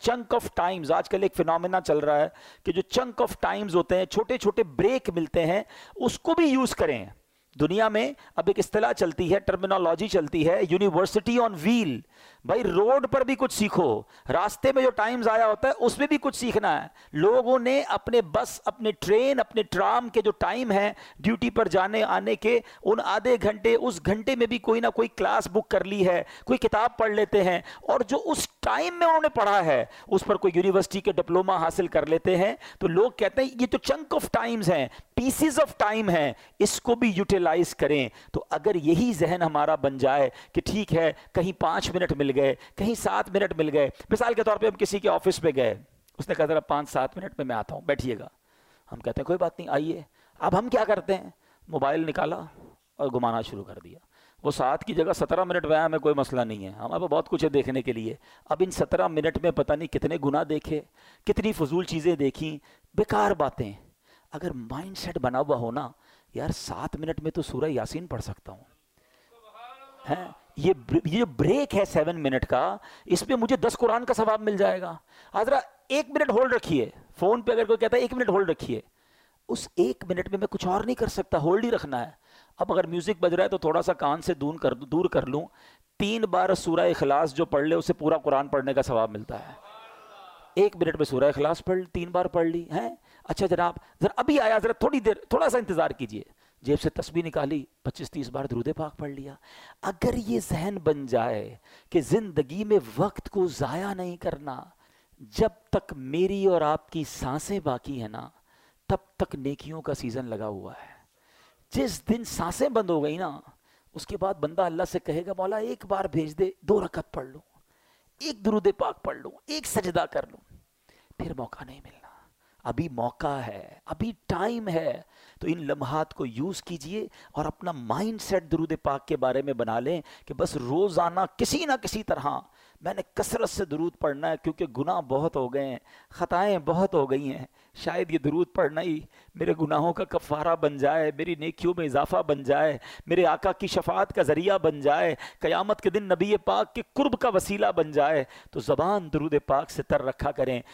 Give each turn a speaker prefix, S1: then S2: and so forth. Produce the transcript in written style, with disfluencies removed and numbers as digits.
S1: Chunk of Times, آج کل ایک فینومینا چل رہا ہے کہ جو چنک آف ٹائمز ہوتے ہیں، چھوٹے چھوٹے بریک ملتے ہیں، اس کو بھی یوز کریں. دنیا میں اب ایک اصطلاح چلتی ہے، ٹرمینالوجی چلتی ہے، یونیورسٹی آن ویل. بھائی روڈ پر بھی کچھ سیکھو، راستے میں جو ٹائم ضائع ہوتا ہے اس میں بھی کچھ سیکھنا ہے. لوگوں نے اپنے بس، اپنے ٹرین، اپنے ٹرام کے جو ٹائم ہیں ڈیوٹی پر جانے آنے کے، ان آدھے گھنٹے، اس گھنٹے میں بھی کوئی نہ کوئی کلاس بک کر لی ہے، کوئی کتاب پڑھ لیتے ہیں، اور جو اس ٹائم میں انہوں نے پڑھا ہے اس پر کوئی یونیورسٹی کے ڈپلوما حاصل کر لیتے ہیں. تو لوگ کہتے ہیں یہ تو چنک آف ٹائمز ہیں، پیسز آف ٹائم ہیں، اس کو بھی یوٹیلائز کریں. تو اگر یہی ذہن ہمارا بن جائے کہ ٹھیک ہے کہیں 5 منٹ مل گئے، کہیں 7 منٹ مل گئے. مثال کے طور پہ ہم کسی کے آفس پہ گئے، اس نے کہا ذرا 5-7 منٹ میں آتا ہوں، بیٹھیے گا. ہم کہتے ہیں کوئی بات نہیں آئیے. اب ہم کیا کرتے ہیں؟ موبائل نکالا اور گھمانا شروع کر دیا. وہ 7 کی جگہ 17 منٹ میں آیا، ہمیں کوئی مسئلہ نہیں ہے، ہمارے پاس بہت کچھ ہے دیکھنے کے لیے. اب ان 17 منٹ میں پتہ نہیں کتنے گناہ دیکھے، کتنی فضول چیزیں دیکھیں، بیکار باتیں. اگر مائنڈ سیٹ بنا ہوا ہونا، یار 7 منٹ میں تو سورہ یاسین پڑھ سکتا ہوں. یہ بریک ہے 7 منٹ کا، اس پہ مجھے 10 قرآن کا ثواب مل جائے گا. حضرت 1 منٹ ہولڈ رکھیے. فون پہ اگر کوئی کہتا ہے 1 منٹ ہولڈ رکھیے، اس 1 منٹ میں کچھ اور نہیں کر سکتا، ہولڈ ہی رکھنا ہے. اب اگر میوزک بج رہا ہے تو تھوڑا سا کان سے دور کر لوں. 3 بار سورہ اخلاص جو پڑھ لے اسے پورا قرآن پڑھنے کا ثواب ملتا ہے. 1 منٹ میں سورہ اخلاص پڑھ 3 بار پڑھ لی ہیں. اچھا جناب ذرا ابھی آیا، ذرا تھوڑی دیر، تھوڑا سا انتظار کیجئے. جیب سے تسبیح نکالی، 25-30 بار درود پاک پڑھ لیا. اگر یہ ذہن بن جائے کہ زندگی میں وقت کو ضائع نہیں کرنا، جب تک میری اور آپ کی سانسیں باقی ہیں نا تب تک نیکیوں کا سیزن لگا ہوا ہے. جس دن سانسیں بند ہو گئی نا، اس کے بعد بندہ اللہ سے کہے گا مولا ایک بار بھیج دے، 2 رکعت پڑھ لوں، 1 درود پاک پڑھ لوں، 1 سجدہ کر لوں. پھر موقع نہیں ملنا. ابھی موقع ہے، ابھی ٹائم ہے. تو ان لمحات کو یوز کیجئے اور اپنا مائنڈ سیٹ درود پاک کے بارے میں بنا لیں کہ بس روزانہ کسی نہ کسی طرح میں نے کثرت سے درود پڑھنا ہے، کیونکہ گناہ بہت ہو گئے ہیں، خطائیں بہت ہو گئی ہیں. شاید یہ درود پڑھنا ہی میرے گناہوں کا کفارہ بن جائے، میری نیکیوں میں اضافہ بن جائے، میرے آقا کی شفاعت کا ذریعہ بن جائے، قیامت کے دن نبی پاک کے قرب کا وسیلہ بن جائے. تو زبان درود پاک سے تر رکھا کریں.